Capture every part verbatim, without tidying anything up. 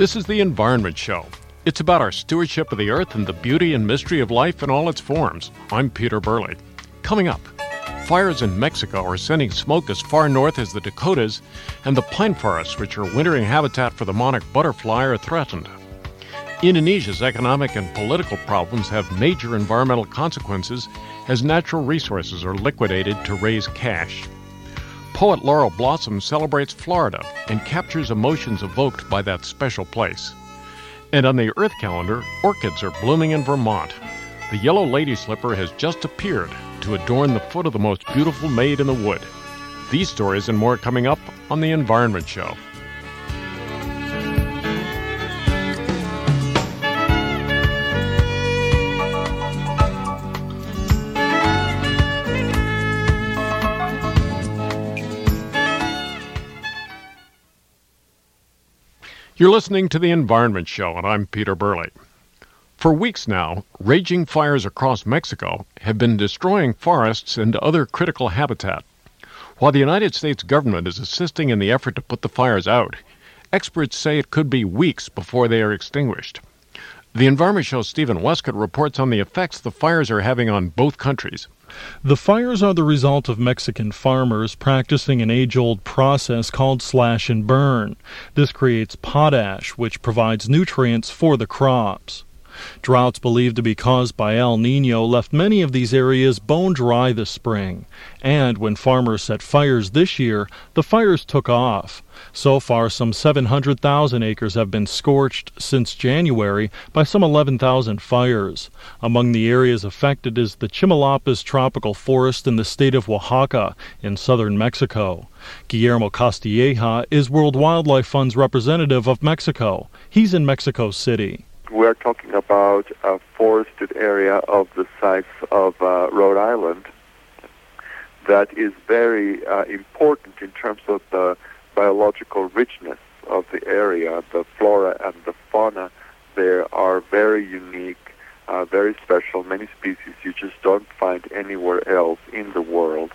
This is the Environment Show. It's about our stewardship of the earth and the beauty and mystery of life in all its forms. I'm Peter Burley. Coming up, fires in Mexico are sending smoke as far north as the Dakotas, and the pine forests, which are wintering habitat for the monarch butterfly, are threatened. Indonesia's economic and political problems have major environmental consequences as natural resources are liquidated to raise cash. Poet Laurel Blossom celebrates Florida and captures emotions evoked by that special place. And on the Earth calendar, orchids are blooming in Vermont. The yellow lady slipper has just appeared to adorn the foot of the most beautiful maid in the wood. These stories and more coming up on The Environment Show. You're listening to The Environment Show, and I'm Peter Burley. For weeks now, raging fires across Mexico have been destroying forests and other critical habitat. While the United States government is assisting in the effort to put the fires out, experts say it could be weeks before they are extinguished. The Environment Show's Stephen Westcott reports on the effects the fires are having on both countries. The fires are the result of Mexican farmers practicing an age-old process called slash and burn. This creates potash, which provides nutrients for the crops. Droughts believed to be caused by El Nino left many of these areas bone dry this spring. And when farmers set fires this year, the fires took off. So far, some seven hundred thousand acres have been scorched since January by some eleven thousand fires. Among the areas affected is the Chimalpas tropical forest in the state of Oaxaca in southern Mexico. Guillermo Castilleja is World Wildlife Fund's representative of Mexico. He's in Mexico City. We're talking about a forested area of the size of uh, Rhode Island that is very uh, important in terms of the biological richness of the area. The flora and the fauna there are very unique, uh, very special, many species you just don't find anywhere else in the world.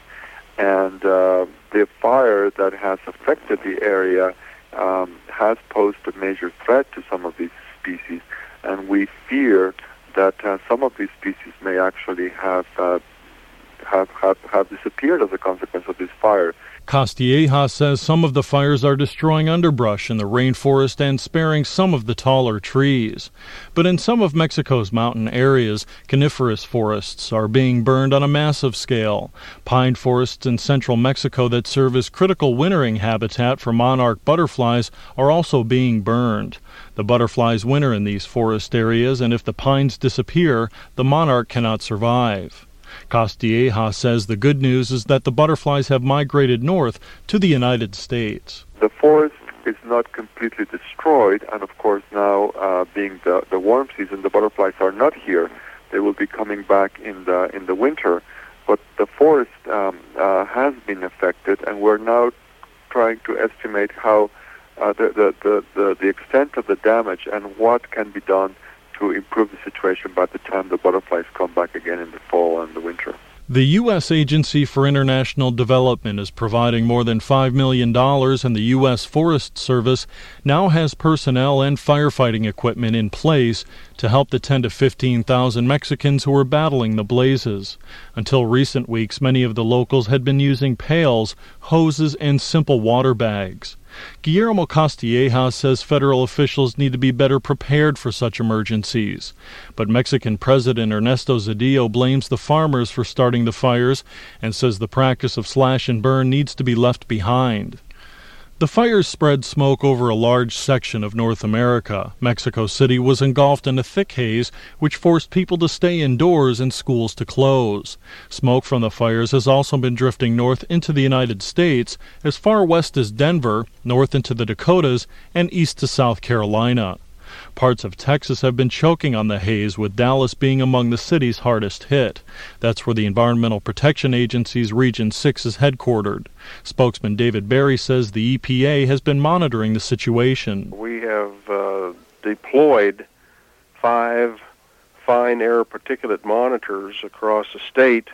And uh, the fire that has affected the area um, has posed a major threat to some of these species. And we fear that uh, some of these species may actually have, uh, have have have disappeared as a consequence of this fire. Castilleja says some of the fires are destroying underbrush in the rainforest and sparing some of the taller trees. But in some of Mexico's mountain areas, coniferous forests are being burned on a massive scale. Pine forests in central Mexico that serve as critical wintering habitat for monarch butterflies are also being burned. The butterflies winter in these forest areas, and if the pines disappear, the monarch cannot survive. Castilleja says the good news is that the butterflies have migrated north to the United States. The forest is not completely destroyed, and of course now, uh, being the, the warm season, the butterflies are not here. They will be coming back in the in the winter. But the forest um, uh, has been affected, and we're now trying to estimate how uh, the, the, the, the, the extent of the damage and what can be done to improve the situation by the time the butterflies come back again in the fall and the winter. The U S Agency for International Development is providing more than five million dollars, and the U S Forest Service now has personnel and firefighting equipment in place to help the ten to fifteen thousand Mexicans who are battling the blazes. Until recent weeks, many of the locals had been using pails, hoses, and simple water bags. Guillermo Castilleja says federal officials need to be better prepared for such emergencies. But Mexican President Ernesto Zedillo blames the farmers for starting the fires and says the practice of slash and burn needs to be left behind. The fires spread smoke over a large section of North America. Mexico City was engulfed in a thick haze, which forced people to stay indoors and schools to close. Smoke from the fires has also been drifting north into the United States, as far west as Denver, north into the Dakotas, and east to South Carolina. Parts of Texas have been choking on the haze, with Dallas being among the cities hardest hit. That's where the Environmental Protection Agency's Region six is headquartered. Spokesman David Berry says the E P A has been monitoring the situation. We have uh, deployed five fine air particulate monitors across the state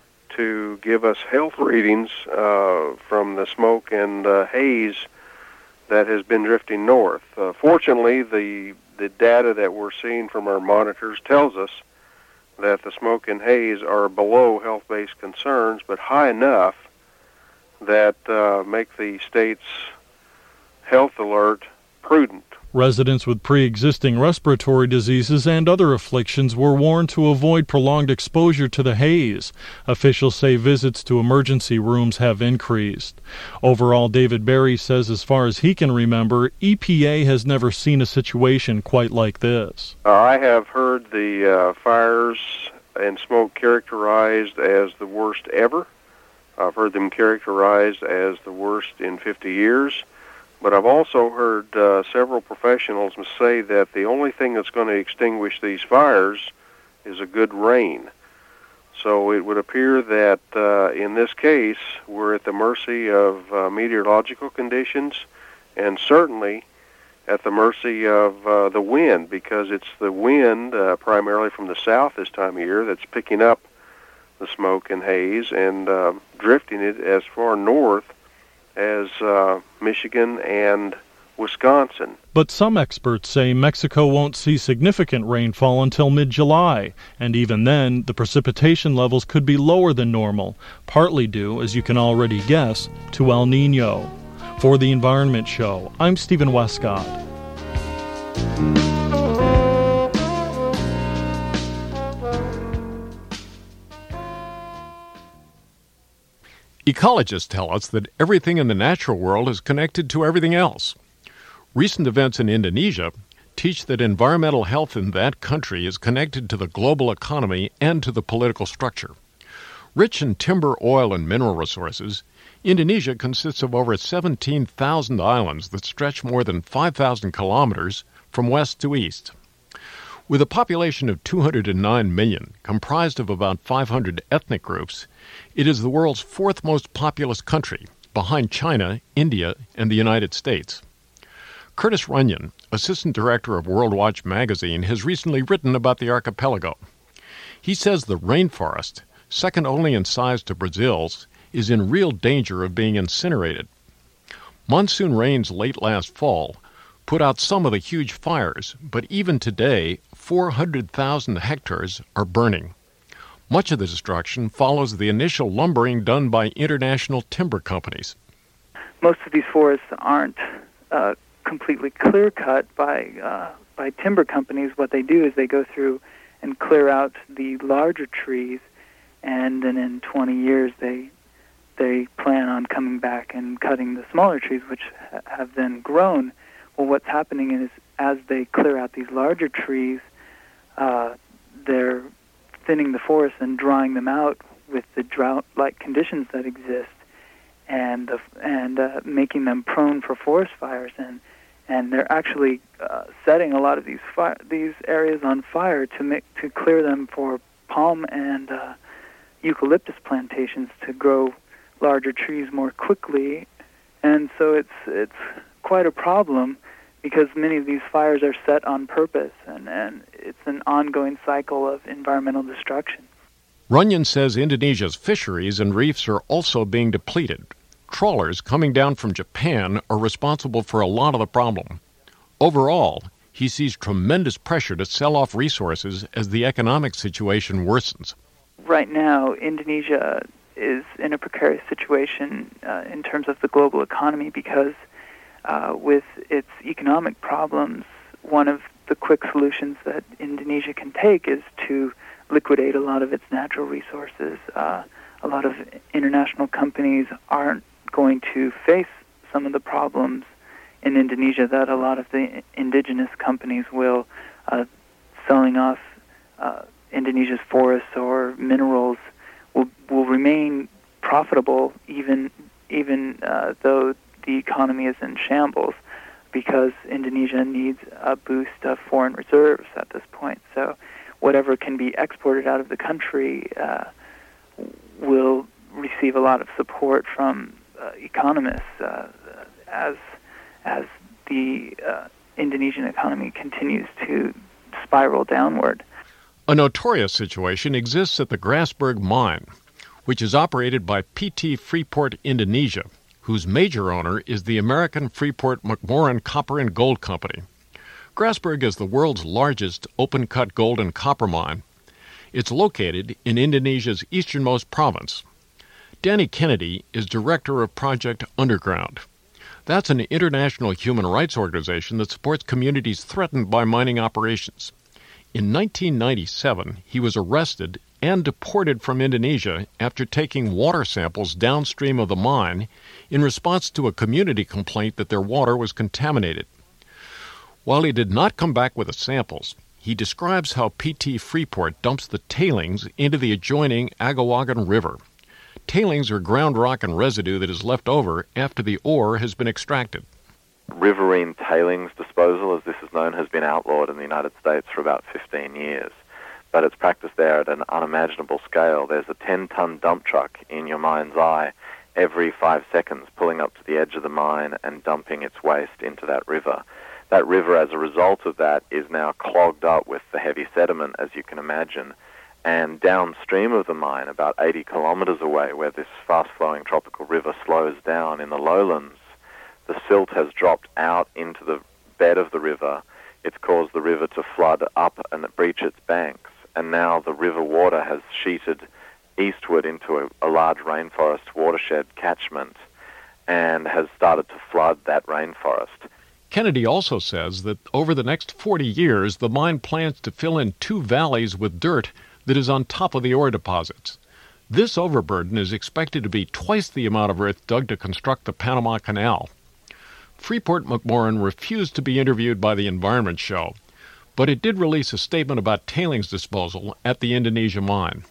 to give us health readings uh, from the smoke and uh, haze that has been drifting north. Uh, fortunately, the the data that we're seeing from our monitors tells us that the smoke and haze are below health-based concerns, but high enough that uh, make the state's health alert prudent. Residents with pre-existing respiratory diseases and other afflictions were warned to avoid prolonged exposure to the haze. Officials say visits to emergency rooms have increased. Overall, David Berry says as far as he can remember, E P A has never seen a situation quite like this. Uh, I have heard the uh, fires and smoke characterized as the worst ever. I've heard them characterized as the worst in fifty years. But I've also heard uh, several professionals say that the only thing that's going to extinguish these fires is a good rain. So it would appear that uh, in this case, we're at the mercy of uh, meteorological conditions, and certainly at the mercy of uh, the wind, because it's the wind, uh, primarily from the south this time of year, that's picking up the smoke and haze and uh, drifting it as far north as uh, Michigan and Wisconsin. But some experts say Mexico won't see significant rainfall until mid-July, and even then, the precipitation levels could be lower than normal, partly due, as you can already guess, to El Nino. For The Environment Show, I'm Stephen Westcott. Ecologists tell us that everything in the natural world is connected to everything else. Recent events in Indonesia teach that environmental health in that country is connected to the global economy and to the political structure. Rich in timber, oil, and mineral resources, Indonesia consists of over seventeen thousand islands that stretch more than five thousand kilometers from west to east. With a population of two hundred nine million, comprised of about five hundred ethnic groups, it is the world's fourth most populous country, behind China, India, and the United States. Curtis Runyon, assistant director of World Watch magazine, has recently written about the archipelago. He says the rainforest, second only in size to Brazil's, is in real danger of being incinerated. Monsoon rains late last fall put out some of the huge fires, but even today, four hundred thousand hectares are burning. Much of the destruction follows the initial lumbering done by international timber companies. Most of these forests aren't uh, completely clear-cut by uh, by timber companies. What they do is they go through and clear out the larger trees, and then in twenty years they they plan on coming back and cutting the smaller trees, which ha- have then grown. Well, what's happening is as they clear out these larger trees, uh, they're thinning the forest and drying them out with the drought-like conditions that exist, and the, and uh, making them prone for forest fires. And and they're actually uh, setting a lot of these fi- these areas on fire to make to clear them for palm and uh, eucalyptus plantations to grow larger trees more quickly. And so it's it's quite a problem, because many of these fires are set on purpose, and, and it's an ongoing cycle of environmental destruction. Runyon says Indonesia's fisheries and reefs are also being depleted. Trawlers coming down from Japan are responsible for a lot of the problem. Overall, he sees tremendous pressure to sell off resources as the economic situation worsens. Right now, Indonesia is in a precarious situation uh, in terms of the global economy, because Uh, with its economic problems, one of the quick solutions that Indonesia can take is to liquidate a lot of its natural resources. Uh, a lot of international companies aren't going to face some of the problems in Indonesia that a lot of the indigenous companies will, uh, selling off uh, Indonesia's forests or minerals will will remain profitable even even uh, though the economy is in shambles, because Indonesia needs a boost of foreign reserves at this point. So whatever can be exported out of the country uh, will receive a lot of support from uh, economists uh, as as the uh, Indonesian economy continues to spiral downward. A notorious situation exists at the Grasberg mine, which is operated by P T Freeport Indonesia, whose major owner is the American Freeport-McMoRan Copper and Gold Company. Grasberg is the world's largest open-cut gold and copper mine. It's located in Indonesia's easternmost province. Danny Kennedy is director of Project Underground. That's an international human rights organization that supports communities threatened by mining operations. In nineteen ninety-seven, he was arrested and deported from Indonesia after taking water samples downstream of the mine in response to a community complaint that their water was contaminated. While he did not come back with the samples, he describes how P T Freeport dumps the tailings into the adjoining Agawagan River. Tailings are ground rock and residue that is left over after the ore has been extracted. Riverine tailings disposal, as this is known, has been outlawed in the United States for about fifteen years. But it's practiced there at an unimaginable scale. There's a ten-ton dump truck in your mind's eye every five seconds pulling up to the edge of the mine and dumping its waste into that river. That river, as a result of that, is now clogged up with the heavy sediment, as you can imagine. And downstream of the mine, about eighty kilometers away, where this fast-flowing tropical river slows down in the lowlands, the silt has dropped out into the bed of the river. It's caused the river to flood up and breach its banks. And now the river water has sheeted eastward into a, a large rainforest watershed catchment and has started to flood that rainforest. Kennedy also says that over the next forty years, the mine plans to fill in two valleys with dirt that is on top of the ore deposits. This overburden is expected to be twice the amount of earth dug to construct the Panama Canal. Freeport-McMoRan refused to be interviewed by the Environment Show, but it did release a statement about tailings disposal at the Indonesia mine.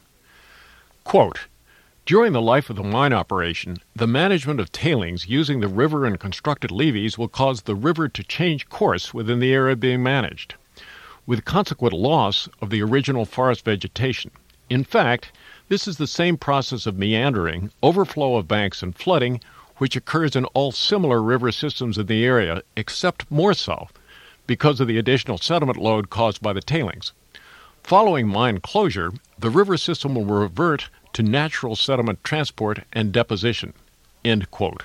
Quote, "During the life of the mine operation, the management of tailings using the river and constructed levees will cause the river to change course within the area being managed, with consequent loss of the original forest vegetation. In fact, this is the same process of meandering, overflow of banks, and flooding which occurs in all similar river systems in the area, except more so, because of the additional sediment load caused by the tailings. Following mine closure, the river system will revert to natural sediment transport and deposition." End quote.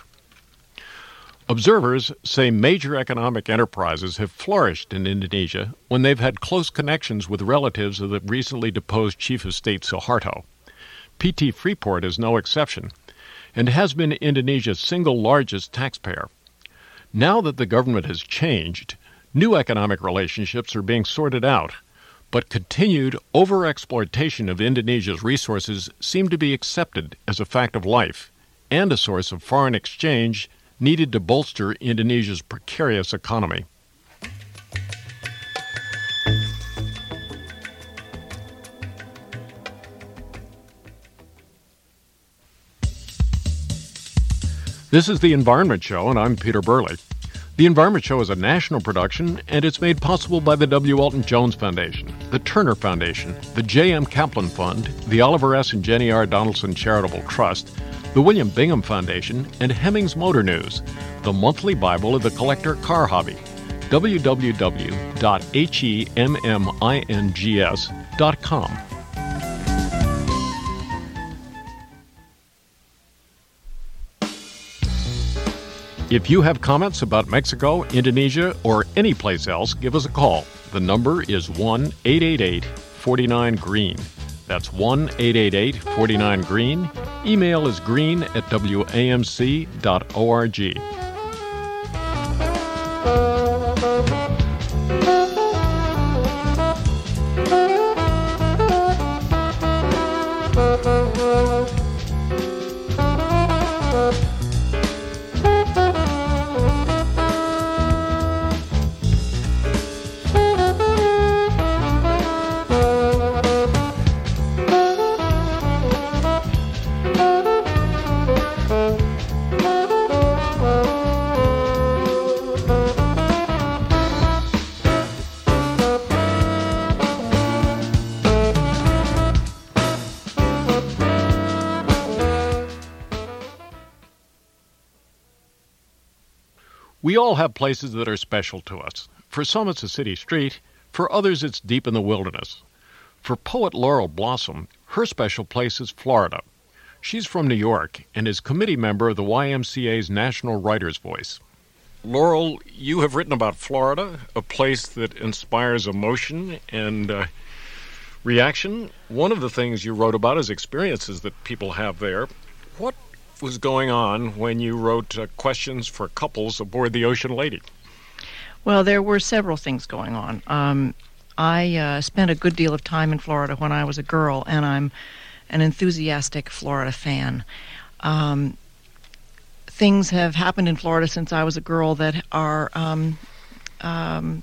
Observers say major economic enterprises have flourished in Indonesia when they've had close connections with relatives of the recently deposed Chief of State Suharto. P T Freeport is no exception, and has been Indonesia's single largest taxpayer. Now that the government has changed, new economic relationships are being sorted out, but continued overexploitation of Indonesia's resources seem to be accepted as a fact of life and a source of foreign exchange needed to bolster Indonesia's precarious economy. This is The Environment Show, and I'm Peter Burley. The Environment Show is a national production, and it's made possible by the W. Walton Jones Foundation, the Turner Foundation, the J M. Kaplan Fund, the Oliver S. and Jenny R. Donaldson Charitable Trust, the William Bingham Foundation, and Hemmings Motor News, the monthly Bible of the collector car hobby. w w w dot hemmings dot com. If you have comments about Mexico, Indonesia, or any place else, give us a call. The number is one eight eight eight, four nine, green. That's one eight eight eight, four nine, green. Email is green at w a m c dot org. We all have places that are special to us. For some, it's a city street. For others, it's deep in the wilderness. For poet Laurel Blossom, her special place is Florida. She's from New York and is committee member of the Y M C A's National Writers' Voice. Laurel, you have written about Florida, a place that inspires emotion and uh, reaction. One of the things you wrote about is experiences that people have there. What was going on when you wrote uh, questions for couples aboard the Ocean Lady? Well, there were several things going on. Um, I uh, spent a good deal of time in Florida when I was a girl, and I'm an enthusiastic Florida fan. Um, things have happened in Florida since I was a girl that are um, um,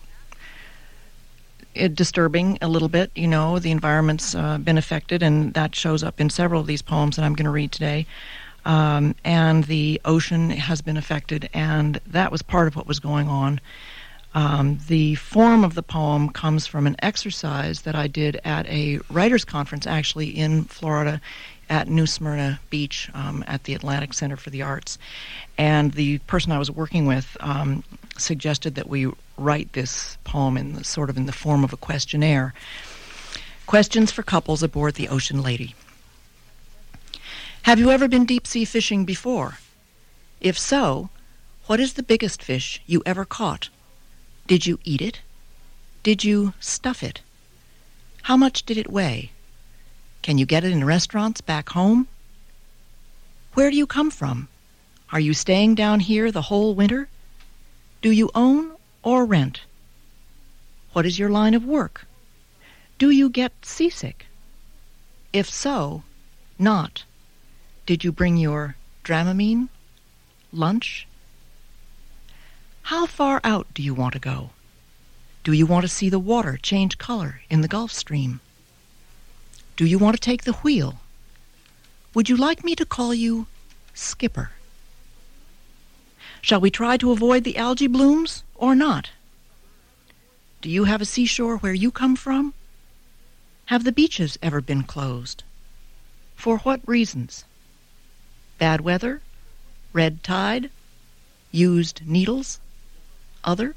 it disturbing a little bit. You know, the environment's uh, been affected, and that shows up in several of these poems that I'm going to read today. Um, and the ocean has been affected, and that was part of what was going on. Um, the form of the poem comes from an exercise that I did at a writers' conference, actually, in Florida at New Smyrna Beach um, at the Atlantic Center for the Arts. And the person I was working with um, suggested that we write this poem in the, sort of in the form of a questionnaire. Questions for couples aboard the Ocean Lady. Have you ever been deep-sea fishing before? If so, what is the biggest fish you ever caught? Did you eat it? Did you stuff it? How much did it weigh? Can you get it in restaurants back home? Where do you come from? Are you staying down here the whole winter? Do you own or rent? What is your line of work? Do you get seasick? If so, not. Did you bring your Dramamine? Lunch? How far out do you want to go? Do you want to see the water change color in the Gulf Stream? Do you want to take the wheel? Would you like me to call you Skipper? Shall we try to avoid the algae blooms or not? Do you have a seashore where you come from? Have the beaches ever been closed? For what reasons? Bad weather? Red tide? Used needles? Other?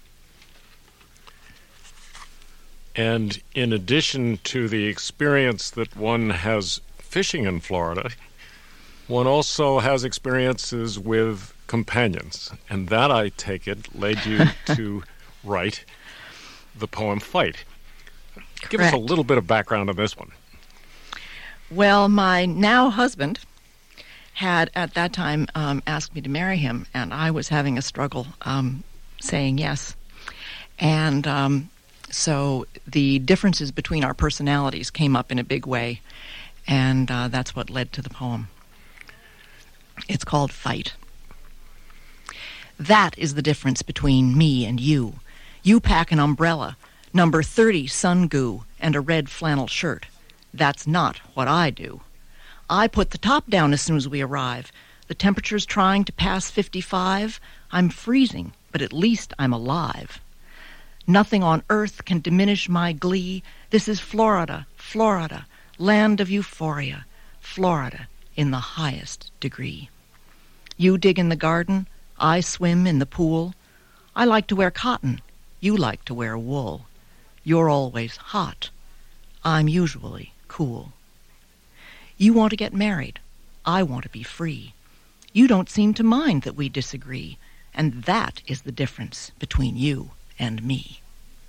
And in addition to the experience that one has fishing in Florida, one also has experiences with companions. And that, I take it, led you to write the poem Fight. Correct. Give us a little bit of background on this one. Well, my now husband had at that time um, asked me to marry him, and I was having a struggle um, saying yes. And um, so the differences between our personalities came up in a big way, and uh, that's what led to the poem. It's called Fight. That is the difference between me and you. You pack an umbrella, number thirty sun goo, and a red flannel shirt. That's not what I do. I put the top down as soon as we arrive. The temperature's trying to pass fifty-five. I'm freezing, but at least I'm alive. Nothing on earth can diminish my glee. This is Florida, Florida, land of euphoria, Florida in the highest degree. You dig in the garden, I swim in the pool. I like to wear cotton, you like to wear wool. You're always hot, I'm usually cool. You want to get married, I want to be free. You don't seem to mind that we disagree, and that is the difference between you and me.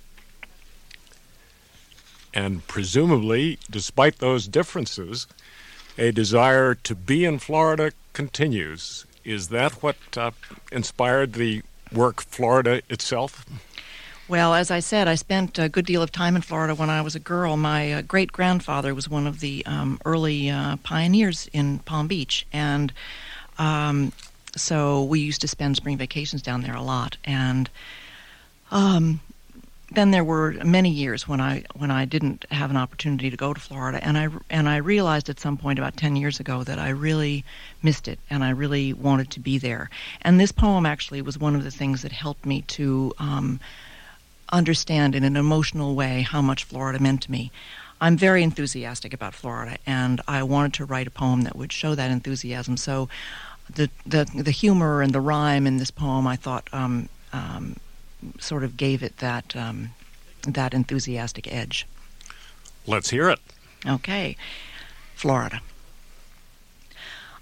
And presumably, despite those differences, a desire to be in Florida continues. Is that what uh, inspired the work Florida itself? Well, as I said, I spent a good deal of time in Florida when I was a girl. My uh, great-grandfather was one of the um, early uh, pioneers in Palm Beach, and um, so we used to spend spring vacations down there a lot. And um, then there were many years when I when I didn't have an opportunity to go to Florida, and I and I realized at some point about ten years ago that I really missed it, and I really wanted to be there. And this poem actually was one of the things that helped me to Um, understand in an emotional way how much Florida meant to me. I'm very enthusiastic about Florida, and I wanted to write a poem that would show that enthusiasm. So the the, the humor and the rhyme in this poem, I thought, um, um, sort of gave it that um, that enthusiastic edge. Let's hear it. Okay. Florida.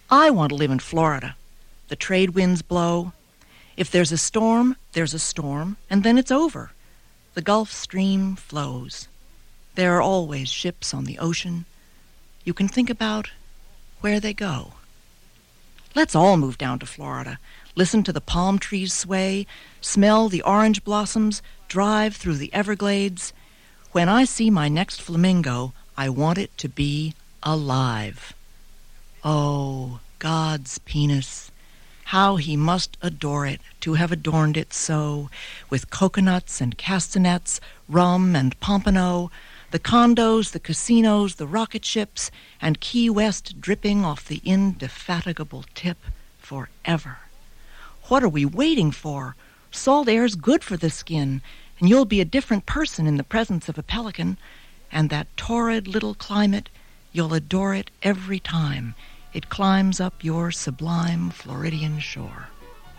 I want to live in Florida. The trade winds blow. If there's a storm, there's a storm, and then it's over. The Gulf Stream flows. There are always ships on the ocean. You can think about where they go. Let's all move down to Florida, listen to the palm trees sway, smell the orange blossoms, drive through the Everglades. When I see my next flamingo, I want it to be alive. Oh, God's penis, how he must adore it to have adorned it so, with coconuts and castanets, rum and pompano, the condos, the casinos, the rocket ships, and Key West dripping off the indefatigable tip forever. What are we waiting for? Salt air's good for the skin, and you'll be a different person in the presence of a pelican, and that torrid little climate, you'll adore it every time it climbs up your sublime Floridian shore.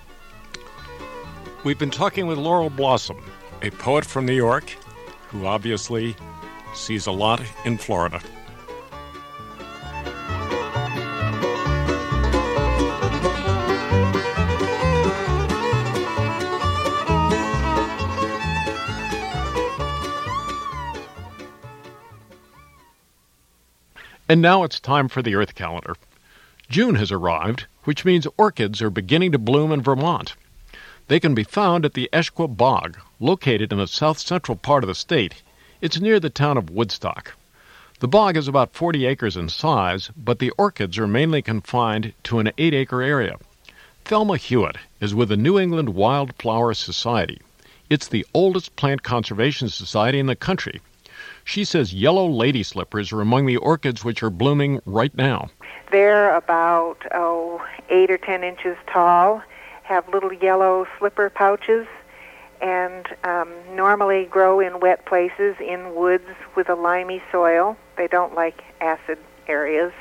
We've been talking with Laurel Blossom, a poet from New York who obviously sees a lot in Florida. And now it's time for the Earth Calendar. June has arrived, which means orchids are beginning to bloom in Vermont. They can be found at the Esqua Bog, located in the south-central part of the state. It's near the town of Woodstock. The bog is about forty acres in size, but the orchids are mainly confined to an eight-acre area. Thelma Hewitt is with the New England Wildflower Society. It's the oldest plant conservation society in the country. She says yellow lady slippers are among the orchids which are blooming right now. They're about, oh, eight or ten inches tall, have little yellow slipper pouches, and um, normally grow in wet places, in woods with a limey soil. They don't like acid areas.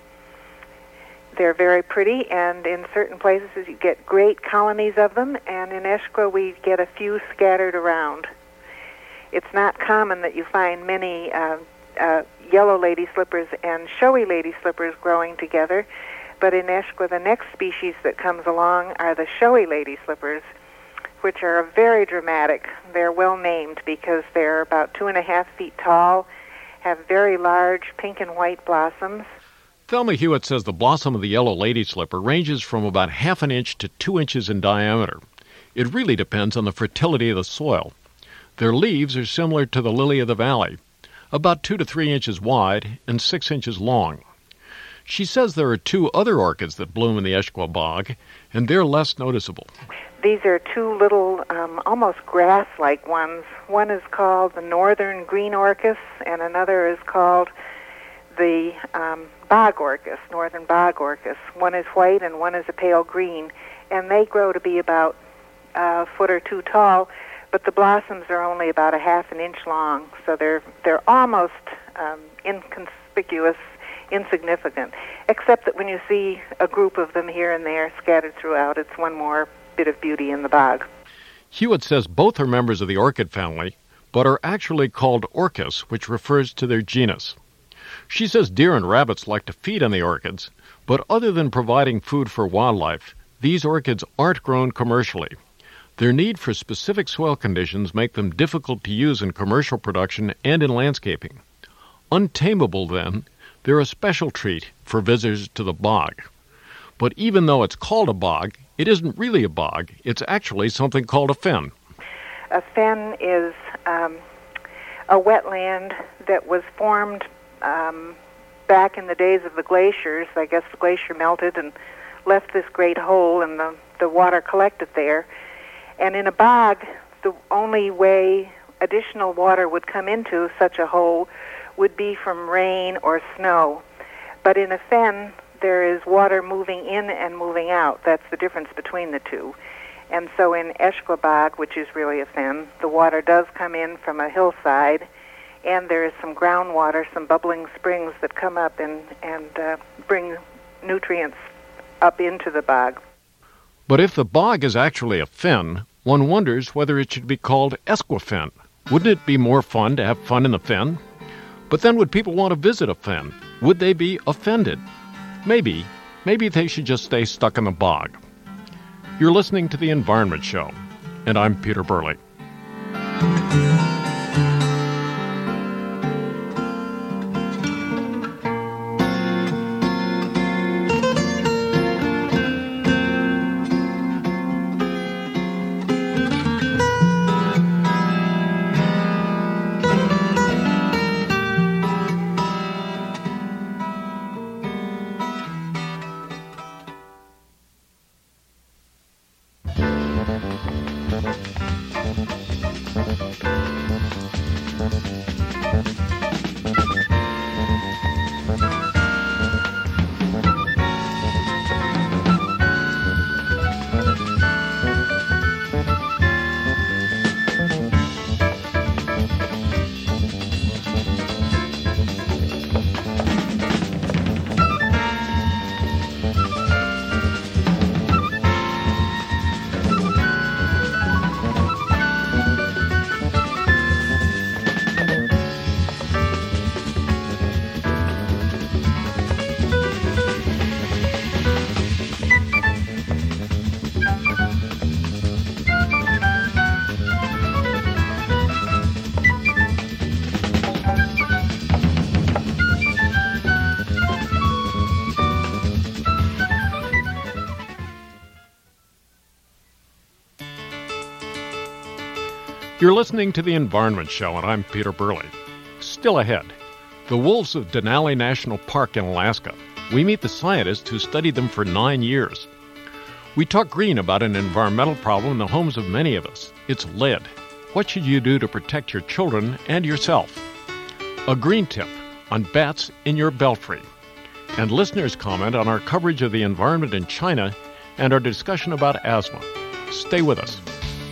They're very pretty, and in certain places you get great colonies of them, and in Esqua we get a few scattered around. It's not common that you find many uh, uh, yellow lady slippers and showy lady slippers growing together, but in Esqua the next species that comes along are the showy lady slippers, which are very dramatic. They're well named because they're about two and a half feet tall, have very large pink and white blossoms. Thelma Hewitt says the blossom of the yellow lady slipper ranges from about half an inch to two inches in diameter. It really depends on the fertility of the soil. Their leaves are similar to the lily of the valley, about two to three inches wide and six inches long. She says there are two other orchids that bloom in the Esqua Bog, and they're less noticeable. These are two little, um, almost grass-like ones. One is called the northern green orchis, and another is called the um, bog orchis, northern bog orchis. One is white and one is a pale green, and they grow to be about a foot or two tall, but the blossoms are only about a half an inch long, so they're they're almost um, inconspicuous, insignificant, except that when you see a group of them here and there scattered throughout, it's one more bit of beauty in the bog. Hewitt says both are members of the orchid family, but are actually called orchis, which refers to their genus. She says deer and rabbits like to feed on the orchids, but other than providing food for wildlife, these orchids aren't grown commercially. Their need for specific soil conditions make them difficult to use in commercial production and in landscaping. Untamable, then, they're a special treat for visitors to the bog. But even though it's called a bog, it isn't really a bog. It's actually something called a fen. A fen is um, a wetland that was formed um, back in the days of the glaciers. I guess the glacier melted and left this great hole, and the, the water collected there. And in a bog, the only way additional water would come into such a hole would be from rain or snow. But in a fen, there is water moving in and moving out. That's the difference between the two. And so in Esqua Bog, which is really a fen, the water does come in from a hillside, and there is some groundwater, some bubbling springs that come up and, and uh, bring nutrients up into the bog. But if the bog is actually a fen, one wonders whether it should be called Esquifen. Wouldn't it be more fun to have fun in the fen? But then would people want to visit a fen? Would they be offended? Maybe, maybe they should just stay stuck in the bog. You're listening to The Environment Show, and I'm Peter Burley. You're listening to The Environment Show, and I'm Peter Burley. Still ahead, the wolves of Denali National Park in Alaska. We meet the scientists who studied them for nine years. We talk green about an environmental problem in the homes of many of us. It's lead. What should you do to protect your children and yourself? A green tip on bats in your belfry. And listeners comment on our coverage of the environment in China and our discussion about asthma. Stay with us.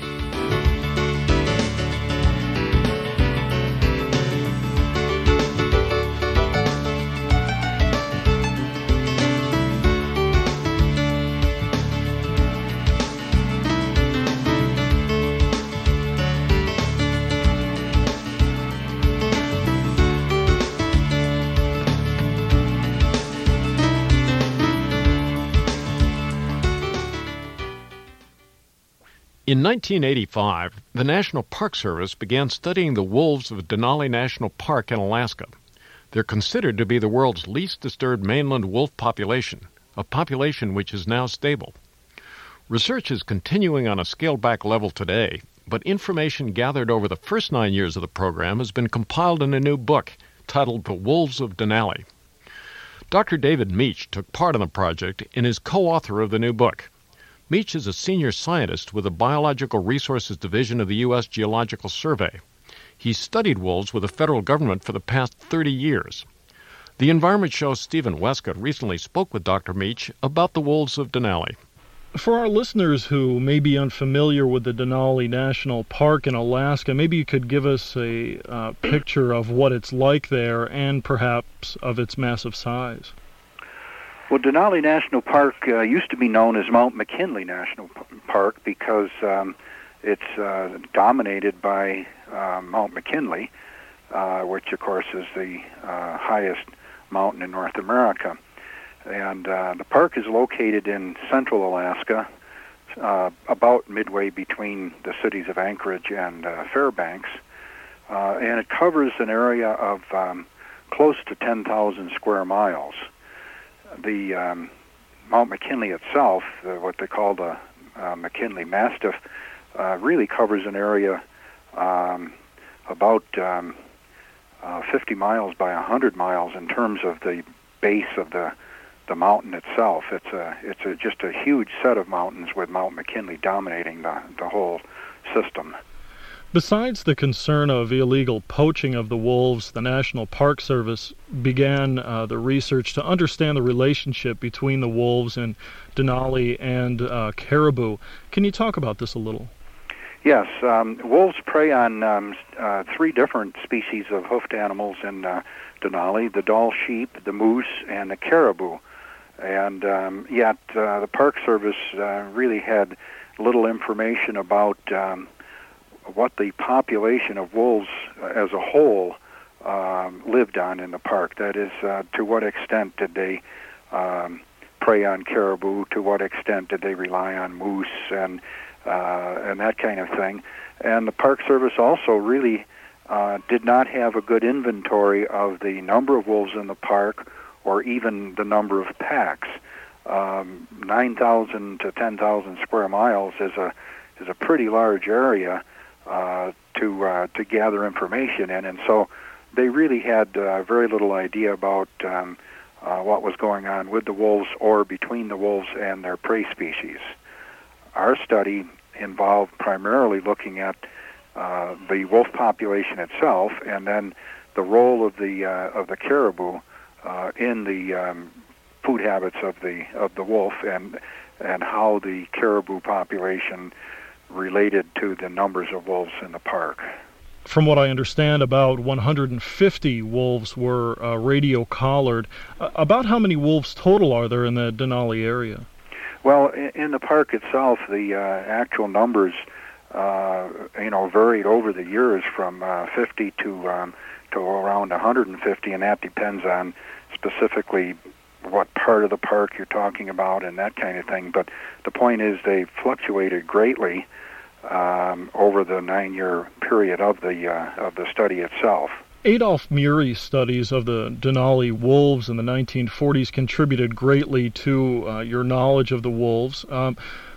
In nineteen eighty-five, the National Park Service began studying the wolves of Denali National Park in Alaska. They're considered to be the world's least disturbed mainland wolf population, a population which is now stable. Research is continuing on a scaled-back level today, but information gathered over the first nine years of the program has been compiled in a new book titled The Wolves of Denali. Doctor David Meach took part in the project and is co-author of the new book. Meach is a senior scientist with the Biological Resources Division of the U S Geological Survey. He's studied wolves with the federal government for the past thirty years. The Environment Show's Stephen Westcott recently spoke with Doctor Meach about the wolves of Denali. For our listeners who may be unfamiliar with the Denali National Park in Alaska, maybe you could give us a uh, picture of what it's like there and perhaps of its massive size. Well, Denali National Park uh, used to be known as Mount McKinley National P- Park because um, it's uh, dominated by uh, Mount McKinley, uh, which, of course, is the uh, highest mountain in North America. And uh, the park is located in central Alaska, uh, about midway between the cities of Anchorage and uh, Fairbanks. Uh, and it covers an area of um, close to ten thousand square miles. The um, Mount McKinley itself, uh, what they call the uh, McKinley Massif, uh, really covers an area um, about um, uh, fifty miles by one hundred miles in terms of the base of the the mountain itself. It's a it's a, just a huge set of mountains with Mount McKinley dominating the the whole system. Besides the concern of illegal poaching of the wolves, the National Park Service began uh, the research to understand the relationship between the wolves in Denali and uh, caribou. Can you talk about this a little? Yes. Um, wolves prey on um, uh, three different species of hoofed animals in uh, Denali, the Dall sheep, the moose, and the caribou. And um, yet uh, the Park Service uh, really had little information about um, what the population of wolves as a whole um, lived on in the park. That is, uh, to what extent did they um, prey on caribou? To what extent did they rely on moose and uh, and that kind of thing? And the Park Service also really uh, did not have a good inventory of the number of wolves in the park, or even the number of packs. Um, nine thousand to ten thousand square miles is a is a pretty large area uh, to uh, to gather information in, and so they really had uh, very little idea about um, uh, what was going on with the wolves or between the wolves and their prey species. Our study involved primarily looking at uh, the wolf population itself, and then the role of the uh, of the caribou uh, in the um, food habits of the of the wolf, and and how the caribou population related to the numbers of wolves in the park. From what I understand, about one hundred fifty wolves were uh, radio collared. Uh, about how many wolves total are there in the Denali area? Well, in, in the park itself, the uh, actual numbers, uh, you know, varied over the years from uh, fifty to um, to around one hundred fifty, and that depends on specifically what part of the park you're talking about and that kind of thing. But the point is, they fluctuated greatly Um, over the nine-year period of the uh, of the study itself. Adolph Murray's studies of the Denali wolves in the nineteen forties contributed greatly to uh, your knowledge of the wolves. Um,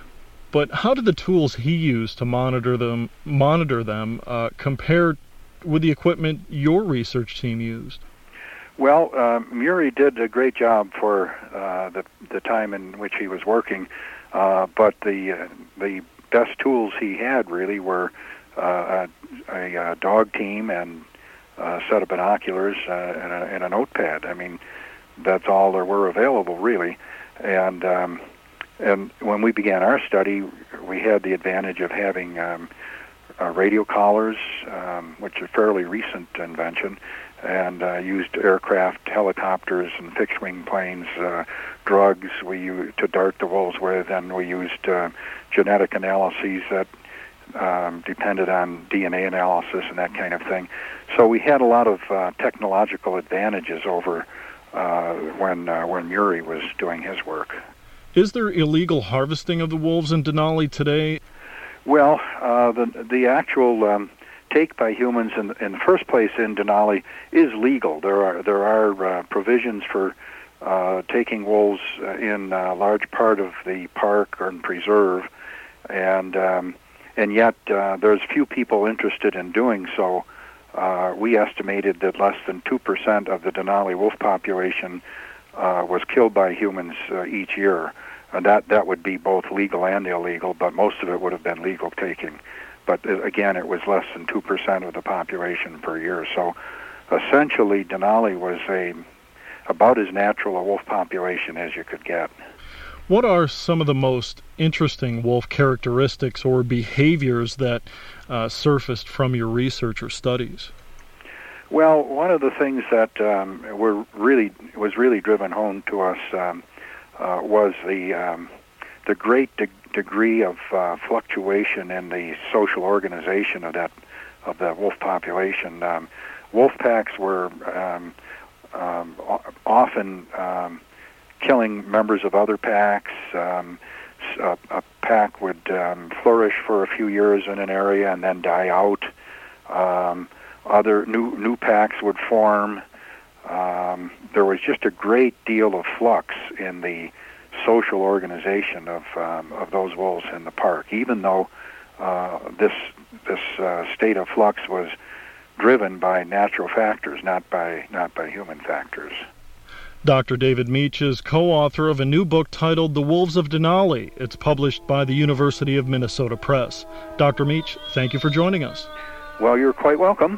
but how did the tools he used to monitor them monitor them uh, compare with the equipment your research team used? Well, uh, Murray did a great job for uh, the the time in which he was working, uh, but the uh, the best tools he had really were uh, a, a, a dog team and a set of binoculars uh, and, a, and a notepad. I mean, that's all there were available, really. And um, and when we began our study, we had the advantage of having um, uh, radio collars, um, which is a fairly recent invention, and uh, used aircraft, helicopters, and fixed-wing planes, uh, drugs we used to dart the wolves with, and we used uh, genetic analyses that um, depended on D N A analysis and that kind of thing. So we had a lot of uh, technological advantages over uh, when uh, when Murray was doing his work. Is there illegal harvesting of the wolves in Denali today? Well, uh, the the actual um, take by humans in, in the first place in Denali is legal. There are there are uh, provisions for uh, taking wolves in a large part of the park or preserve, and um, and yet uh, there's few people interested in doing so. Uh, we estimated that less than two percent of the Denali wolf population uh, was killed by humans uh, each year. And that, that would be both legal and illegal, but most of it would have been legal taking. But uh, again, it was less than two percent of the population per year. So essentially, Denali was a about as natural a wolf population as you could get. What are some of the most interesting wolf characteristics or behaviors that uh, surfaced from your research or studies? Well, one of the things that um, were really was really driven home to us um, uh, was the um, the great de- degree of uh, fluctuation in the social organization of that of the wolf population. Um, wolf packs were um, um, often um, killing members of other packs. Um, a, a pack would um, flourish for a few years in an area and then die out. Um, other new new packs would form. Um, there was just a great deal of flux in the social organization of um, of those wolves in the park, even though uh, this this uh, state of flux was driven by natural factors, not by not by human factors. Doctor David Meach is co-author of a new book titled The Wolves of Denali. It's published by the University of Minnesota Press. Doctor Meach, thank you for joining us. Well, you're quite welcome.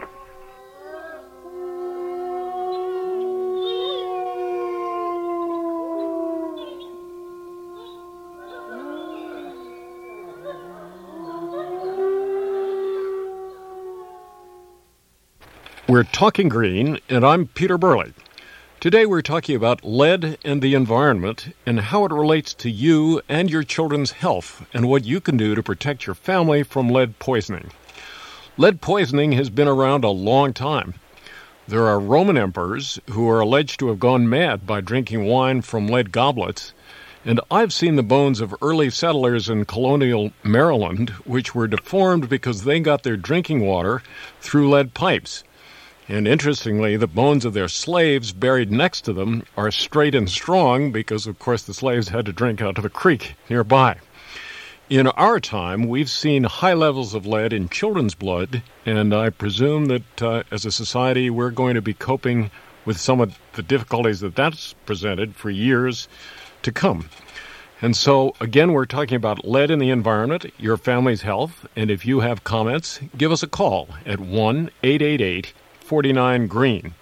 We're talking green, and I'm Peter Burley. Today we're talking about lead and the environment and how it relates to you and your children's health and what you can do to protect your family from lead poisoning. Lead poisoning has been around a long time. There are Roman emperors who are alleged to have gone mad by drinking wine from lead goblets, And I've seen the bones of early settlers in colonial Maryland, which were deformed because they got their drinking water through lead pipes. And interestingly, the bones of their slaves buried next to them are straight and strong because, of course, the slaves had to drink out of a creek nearby. In our time, we've seen high levels of lead in children's blood, and I presume that uh, as a society we're going to be coping with some of the difficulties that that's presented for years to come. And so, again, we're talking about lead in the environment, your family's health, and if you have comments, give us a call at one eight eight eight, four nine, green.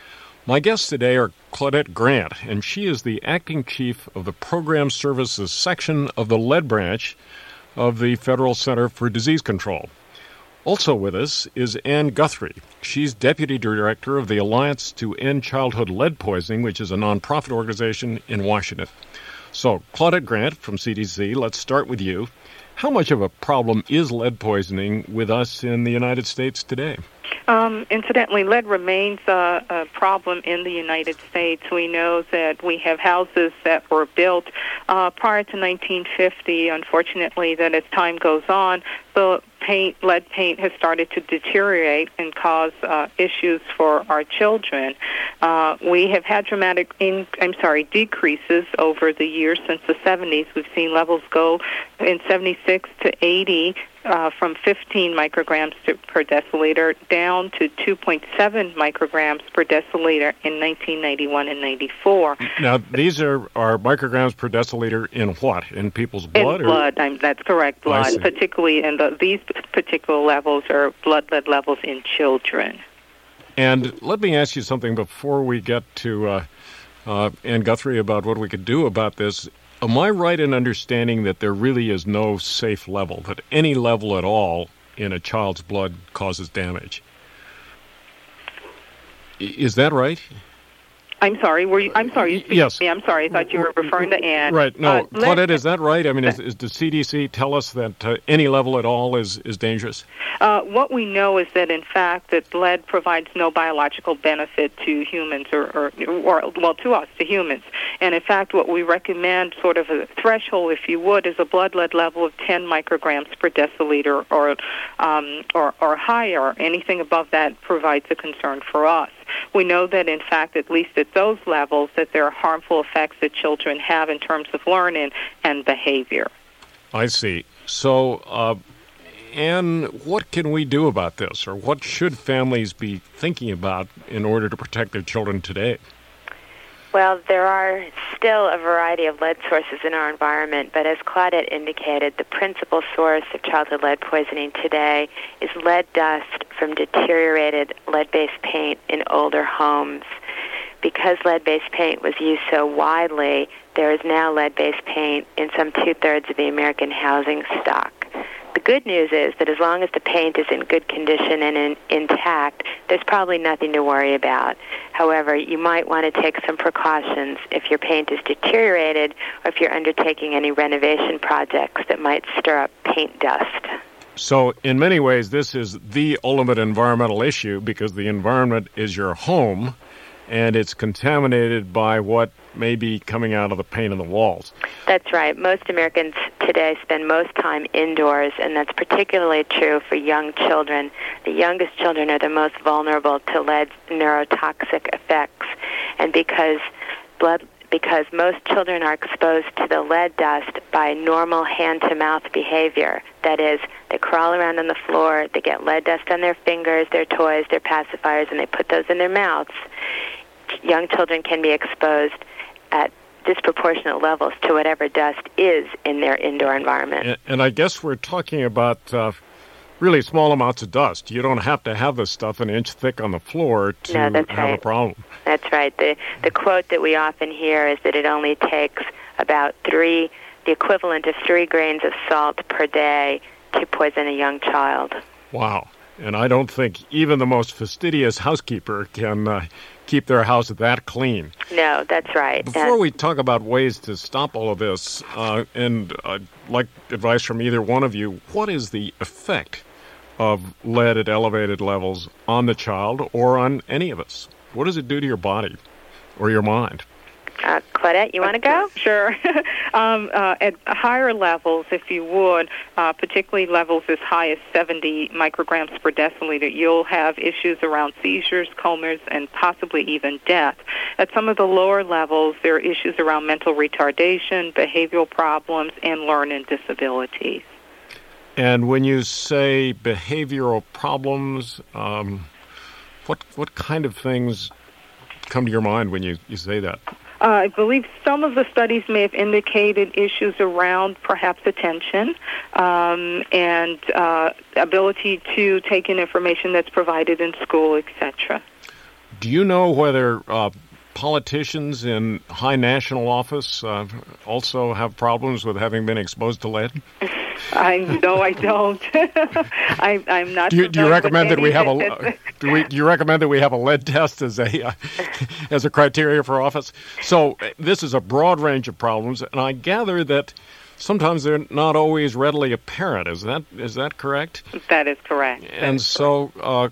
My guests today are Claudette Grant, and she is the acting chief of the Program Services section of the lead branch of the Federal Center for Disease Control. Also with us is Ann Guthrie. She's deputy director of the Alliance to End Childhood Lead Poisoning, which is a nonprofit organization in Washington. So, Claudette Grant from C D C, let's start with you. How much of a problem is lead poisoning with us in the United States today? Um, incidentally, lead remains a, a problem in the United States. We know that we have houses that were built uh, prior to nineteen fifty. Unfortunately, that as time goes on, the paint, lead paint has started to deteriorate and cause uh, issues for our children. Uh, we have had dramatic, in, I'm sorry, decreases over the years since the seventies. We've seen levels go in seventy-six to eighty. Uh, from fifteen micrograms to, per deciliter down to two point seven micrograms per deciliter in nineteen ninety-one and ninety-four. Now, these are, are micrograms per deciliter in what? In people's blood? In blood, I'm, that's correct, blood. Particularly, in the, these particular levels are blood lead levels in children. And let me ask you something before we get to uh, uh, Ann Guthrie about what we could do about this. Am I right in understanding that there really is no safe level, that any level at all in a child's blood causes damage? Is that right? I'm sorry. Were you? I'm sorry. You speak yes. to me. I'm sorry. I thought you were referring to Ann. Right. No, uh, Claudette, is that right? I mean, is, is the C D C tell us that uh, any level at all is is dangerous? Uh, what we know is that, in fact, that lead provides no biological benefit to humans, or, or, or well, to us, to humans. And in fact, what we recommend, sort of a threshold, if you would, is a blood lead level of ten micrograms per deciliter, or um, or, or higher. Anything above that provides a concern for us. We know that, in fact, at least at those levels, that there are harmful effects that children have in terms of learning and behavior. I see. So, uh, Ann, what can we do about this, or what should families be thinking about in order to protect their children today? Well, there are still a variety of lead sources in our environment, but as Claudette indicated, the principal source of childhood lead poisoning today is lead dust from deteriorated lead-based paint in older homes. Because lead-based paint was used so widely, there is now lead-based paint in some two-thirds of the American housing stock. The good news is that as long as the paint is in good condition and in, intact, there's probably nothing to worry about. However, you might want to take some precautions if your paint is deteriorated or if you're undertaking any renovation projects that might stir up paint dust. So, in many ways, this is the ultimate environmental issue because the environment is your home, and it's contaminated by what may be coming out of the paint on the walls. That's right. Most Americans today spend most time indoors, and that's particularly true for young children. The youngest children are the most vulnerable to lead's neurotoxic effects, and because blood because most children are exposed to the lead dust by normal hand-to-mouth behavior. That is, they crawl around on the floor, they get lead dust on their fingers, their toys, their pacifiers, and they put those in their mouths. Young children can be exposed at disproportionate levels to whatever dust is in their indoor environment. And, and I guess we're talking about uh, really small amounts of dust. You don't have to have this stuff an inch thick on the floor to no, that's have right. a problem. That's right. The, the quote that we often hear is that it only takes about three, the equivalent of three grains of salt per day to poison a young child. Wow. And I don't think even the most fastidious housekeeper can uh, keep their house that clean. No, that's right. Before and, we talk about ways to stop all of this, uh, and I'd like advice from either one of you, what is the effect of lead at elevated levels on the child or on any of us? What does it do to your body or your mind? Uh, Claudette, you want to go? Sure. um, uh, at higher levels, if you would, uh, particularly levels as high as seventy micrograms per deciliter, you'll have issues around seizures, comas, and possibly even death. At some of the lower levels, there are issues around mental retardation, behavioral problems, and learning disabilities. And when you say behavioral problems, um, what what kind of things come to your mind when you, you say that? Uh, I believe some of the studies may have indicated issues around perhaps attention um, and uh, ability to take in information that's provided in school, et cetera. Do you know whether uh, politicians in high national office uh, also have problems with having been exposed to lead? I no, I don't. I, I'm not. Do you, do you recommend that we have a? Do we? Do you recommend that we have a lead test as a uh, as a criteria for office? So this is a broad range of problems, and I gather that sometimes they're not always readily apparent. Is that is that correct? That is correct. And so, uh,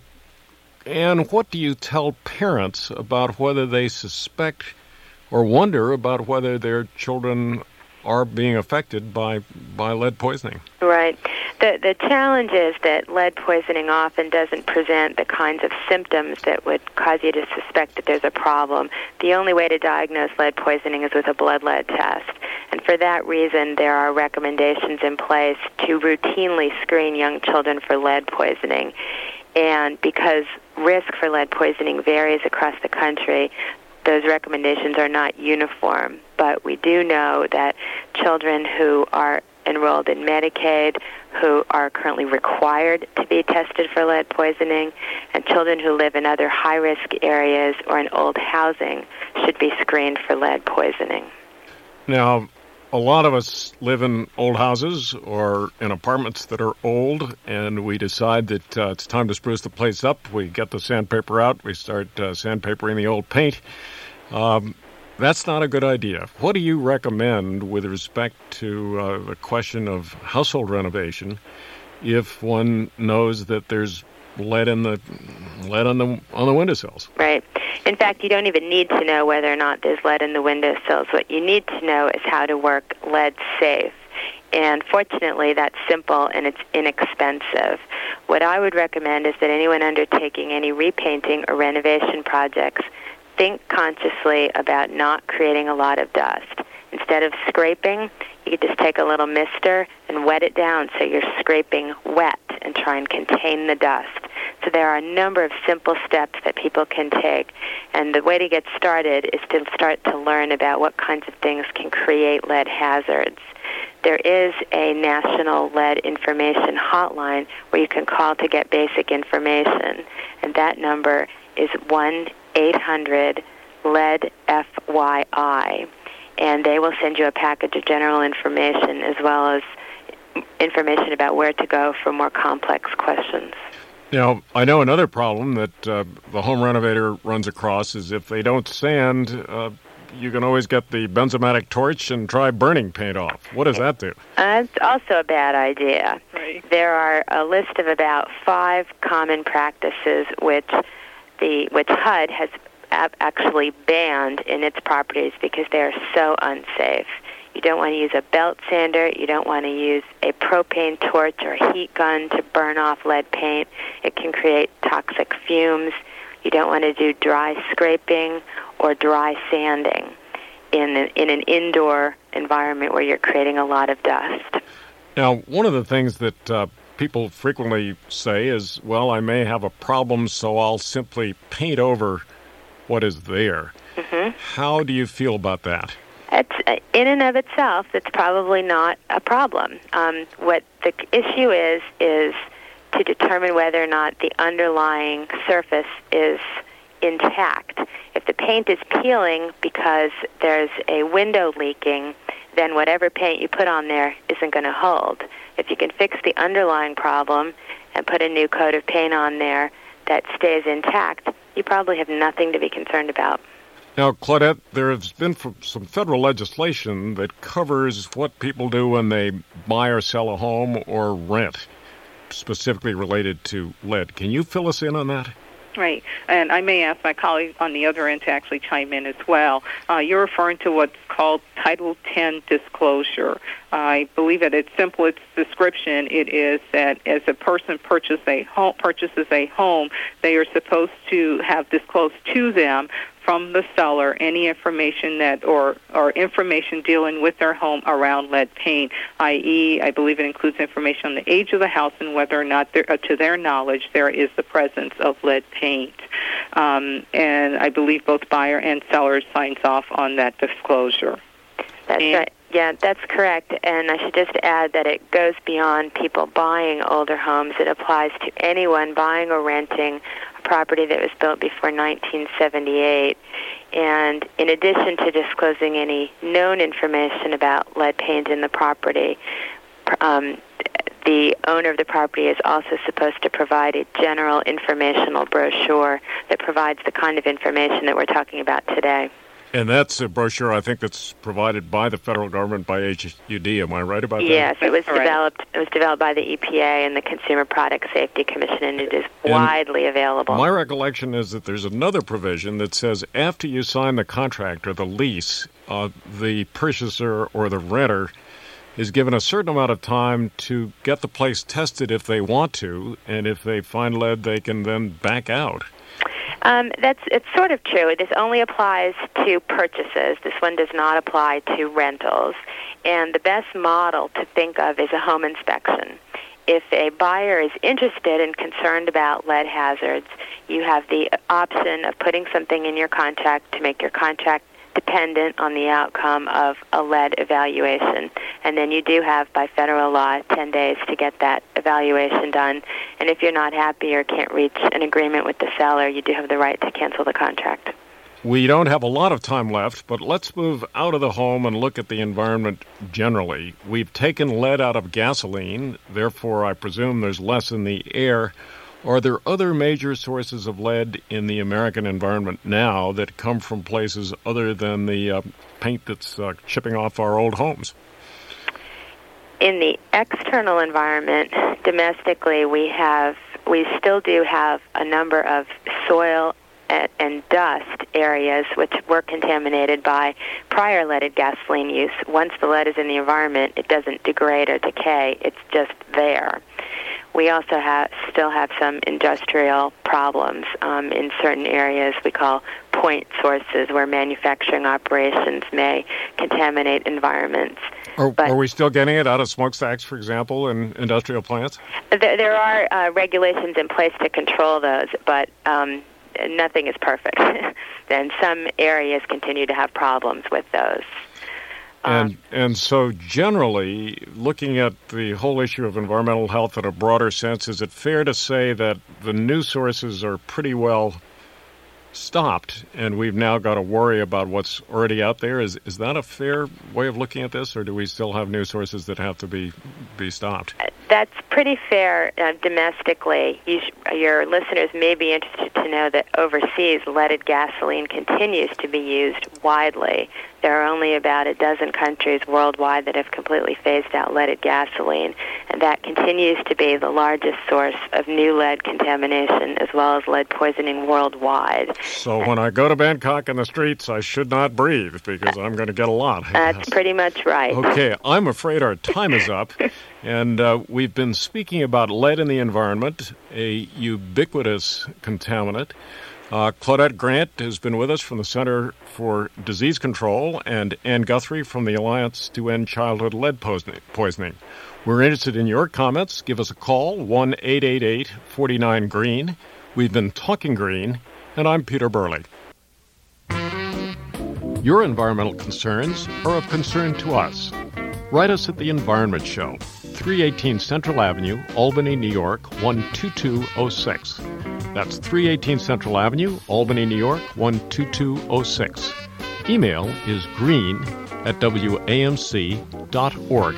and what do you tell parents about whether they suspect or wonder about whether their children are being affected by by lead poisoning? Right. The the challenge is that lead poisoning often doesn't present the kinds of symptoms that would cause you to suspect that there's a problem. The only way to diagnose lead poisoning is with a blood lead test. And for that reason, there are recommendations in place to routinely screen young children for lead poisoning. And because risk for lead poisoning varies across the country, those recommendations are not uniform, but we do know that children who are enrolled in Medicaid, who are currently required to be tested for lead poisoning, and children who live in other high-risk areas or in old housing should be screened for lead poisoning. Now, a lot of us live in old houses or in apartments that are old, and we decide that uh, it's time to spruce the place up. We get the sandpaper out. We start uh, sandpapering the old paint. Um, that's not a good idea. What do you recommend with respect to uh, the question of household renovation if one knows that there's lead in the lead on the on the windowsills? Right. In fact, you don't even need to know whether or not there's lead in the windowsills. What you need to know is how to work lead safe. And fortunately, that's simple and it's inexpensive. What I would recommend is that anyone undertaking any repainting or renovation projects think consciously about not creating a lot of dust. Instead of scraping, you could just take a little mister and wet it down so you're scraping wet and try and contain the dust. So there are a number of simple steps that people can take. And the way to get started is to start to learn about what kinds of things can create lead hazards. There is a national lead information hotline where you can call to get basic information. And that number is one eight hundred lead F Y I. And they will send you a package of general information as well as information about where to go for more complex questions. Now, I know another problem that uh, the home renovator runs across is if they don't sand, uh, you can always get the benzomatic torch and try burning paint off. What does that do? Uh, it's also a bad idea. Right. There are a list of about five common practices which the which H U D has actually banned in its properties because they are so unsafe. You don't want to use a belt sander. You don't want to use a propane torch or a heat gun to burn off lead paint. It can create toxic fumes. You don't want to do dry scraping or dry sanding in an, in an indoor environment where you're creating a lot of dust. Now, one of the things that uh, people frequently say is, well, I may have a problem, so I'll simply paint over what is there. Mm-hmm. How do you feel about that? It's, uh, in and of itself, it's probably not a problem. Um, what the issue is, is to determine whether or not the underlying surface is intact. If the paint is peeling because there's a window leaking, then whatever paint you put on there isn't going to hold. If you can fix the underlying problem and put a new coat of paint on there that stays intact, you probably have nothing to be concerned about. Now, Claudette, there has been some federal legislation that covers what people do when they buy or sell a home or rent, specifically related to lead. Can you fill us in on that? Right, and I may ask my colleague on the other end to actually chime in as well. Uh, you're referring to what's called Title ten disclosure. I believe at its simplest description, it is that as a person purchase a home, purchases a home, they are supposed to have disclosed to them from the seller any information that or or information dealing with their home around lead paint, that is, I believe it includes information on the age of the house and whether or not, there, uh, to their knowledge, there is the presence of lead paint. Um, and I believe both buyer and seller signs off on that disclosure. That's and, right. Yeah, that's correct. And I should just add that it goes beyond people buying older homes. It applies to anyone buying or renting property that was built before nineteen seventy-eight. And in addition to disclosing any known information about lead paint in the property, um, the owner of the property is also supposed to provide a general informational brochure that provides the kind of information that we're talking about today. And that's a brochure, I think, that's provided by the federal government, by H U D. Am I right about that? Yes, it was developed. It was developed by the E P A and the Consumer Product Safety Commission, and it is and widely available. My recollection is that there's another provision that says after you sign the contract or the lease, uh, the purchaser or the renter is given a certain amount of time to get the place tested if they want to, and if they find lead, they can then back out. Um, that's it's sort of true. This only applies to purchases. This one does not apply to rentals. And the best model to think of is a home inspection. If a buyer is interested and concerned about lead hazards, you have the option of putting something in your contract to make your contract dependent on the outcome of a lead evaluation. And then you do have, by federal law, ten days to get that evaluation done. And if you're not happy or can't reach an agreement with the seller, you do have the right to cancel the contract. We don't have a lot of time left, but let's move out of the home and look at the environment generally. We've taken lead out of gasoline, therefore I presume there's less in the air. Are there other major sources of lead in the American environment now that come from places other than the uh, paint that's uh, chipping off our old homes? In the external environment, domestically, we have we still do have a number of soil and, and dust areas which were contaminated by prior leaded gasoline use. Once the lead is in the environment, it doesn't degrade or decay. It's just there. We also have still have some industrial problems um, in certain areas we call point sources, where manufacturing operations may contaminate environments. Are, but, are we still getting it out of smokestacks, for example, in industrial plants? There, there are uh, regulations in place to control those, but um, nothing is perfect. And some areas continue to have problems with those. And and so generally, looking at the whole issue of environmental health in a broader sense, is it fair to say that the new sources are pretty well stopped, and we've now got to worry about what's already out there? Is is that a fair way of looking at this, or do we still have new sources that have to be, be stopped? That's pretty fair uh, domestically. You sh- your listeners may be interested to know that overseas, leaded gasoline continues to be used widely. There are only about a dozen countries worldwide that have completely phased out leaded gasoline, and that continues to be the largest source of new lead contamination as well as lead poisoning worldwide. So when I go to Bangkok in the streets, I should not breathe because I'm going to get a lot. That's pretty much right. Okay, I'm afraid our time is up, and uh, we've been speaking about lead in the environment, a ubiquitous contaminant. Uh, Claudette Grant has been with us from the Center for Disease Control, and Ann Guthrie from the Alliance to End Childhood Lead Poisoning. We're interested in your comments. Give us a call, one eight eight eight, four nine, green. We've been talking green, and I'm Peter Burley. Your environmental concerns are of concern to us. Write us at The Environment Show, three eighteen Central Avenue, Albany, New York, one two two oh six. That's three eighteen Central Avenue, Albany, New York, one two two oh six. Email is green at W A M C dot org.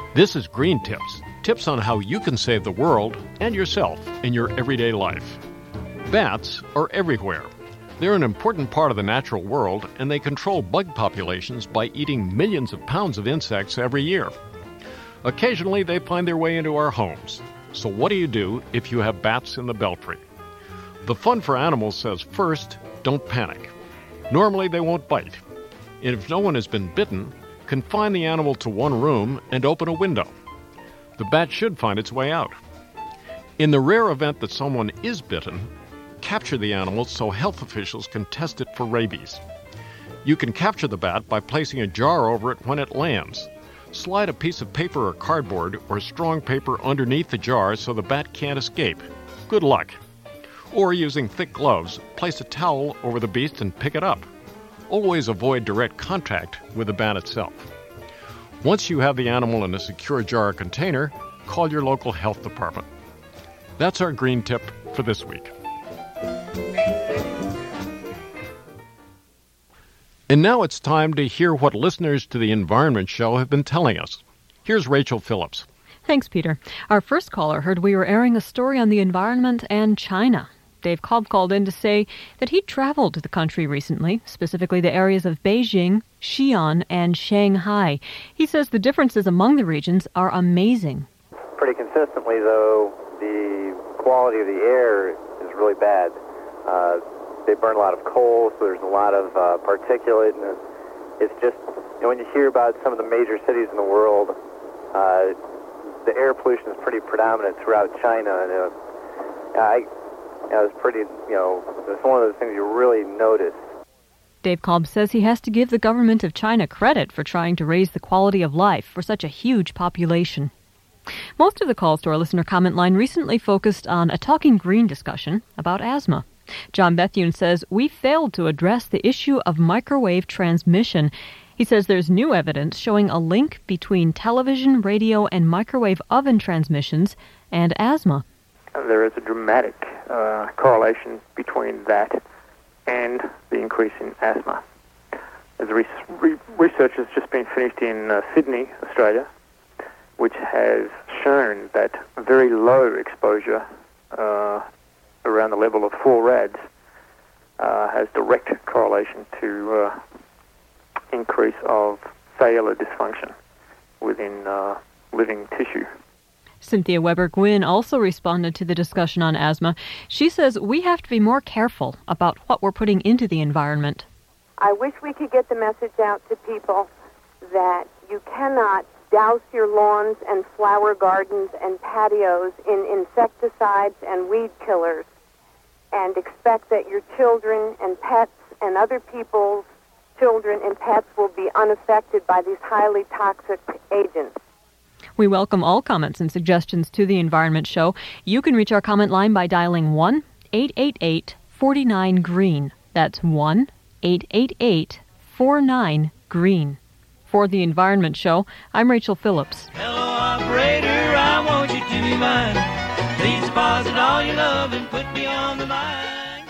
This is Green Tips, tips on how you can save the world and yourself in your everyday life. Bats are everywhere. They're an important part of the natural world, and they control bug populations by eating millions of pounds of insects every year. Occasionally, they find their way into our homes. So what do you do if you have bats in the belfry? The Fun for Animals says, first, don't panic. Normally, they won't bite. And if no one has been bitten, confine the animal to one room and open a window. The bat should find its way out. In the rare event that someone is bitten, capture the animal so health officials can test it for rabies. You can capture the bat by placing a jar over it when it lands. Slide a piece of paper or cardboard or strong paper underneath the jar so the bat can't escape. Good luck. Or using thick gloves, place a towel over the beast and pick it up. Always avoid direct contact with the bat itself. Once you have the animal in a secure jar or container, call your local health department. That's our green tip for this week. And now it's time to hear what listeners to the Environment Show have been telling us. Here's Rachel Phillips. Thanks, Peter. Our first caller heard we were airing a story on the environment and China. Dave Cobb called in to say that he traveled to the country recently, specifically the areas of Beijing, Xi'an, and Shanghai. He says the differences among the regions are amazing. Pretty consistently, though, the quality of the air is really bad. Uh, they burn a lot of coal, so there's a lot of uh, particulate, and it's just, you know, when you hear about some of the major cities in the world, uh, the air pollution is pretty predominant throughout China, and uh, I... Yeah, it's pretty, you know, it's one of those things you really notice. Dave Cobb says he has to give the government of China credit for trying to raise the quality of life for such a huge population. Most of the calls to our listener comment line recently focused on a Talking Green discussion about asthma. John Bethune says, we failed to address the issue of microwave transmission. He says there's new evidence showing a link between television, radio, and microwave oven transmissions and asthma. There is a dramatic uh, correlation between that and the increase in asthma. The re- re- research has just been finished in uh, Sydney, Australia, which has shown that very low exposure uh, around the level of four rads uh, has direct correlation to uh, increase of cellular dysfunction within uh, living tissue. Cynthia Weber-Gwynn also responded to the discussion on asthma. She says we have to be more careful about what we're putting into the environment. I wish we could get the message out to people that you cannot douse your lawns and flower gardens and patios in insecticides and weed killers and expect that your children and pets and other people's children and pets will be unaffected by these highly toxic agents. We welcome all comments and suggestions to the Environment Show. You can reach our comment line by dialing one eight eight eight, four nine, green. That's one eight eight eight, four nine, green. For the Environment Show, I'm Rachel Phillips. Hello, operator, I want you to be mine. Please deposit all your love and put me on the line.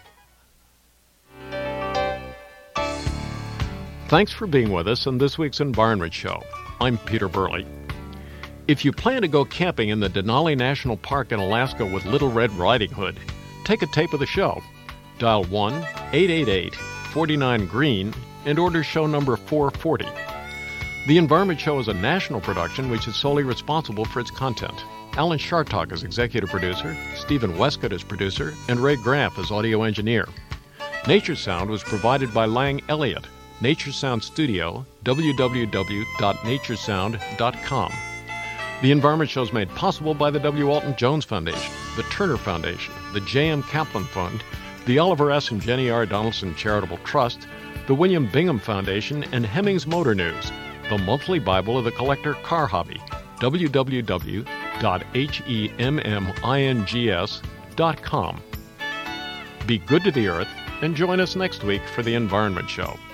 Thanks for being with us on this week's Environment Show. I'm Peter Burley. If you plan to go camping in the Denali National Park in Alaska with Little Red Riding Hood, take a tape of the show. Dial one eight eight eight, four nine, green and order show number four forty. The Environment Show is a national production which is solely responsible for its content. Alan Shartok is executive producer, Stephen Westcott is producer, and Ray Graff is audio engineer. Nature Sound was provided by Lang Elliott, Nature Sound Studio, w w w dot nature sound dot com. The Environment Show is made possible by the W. Walton Jones Foundation, the Turner Foundation, the J M. Kaplan Fund, the Oliver S. and Jenny R. Donaldson Charitable Trust, the William Bingham Foundation, and Hemmings Motor News, the monthly Bible of the collector car hobby, w w w dot hemmings dot com. Be good to the earth and join us next week for the Environment Show.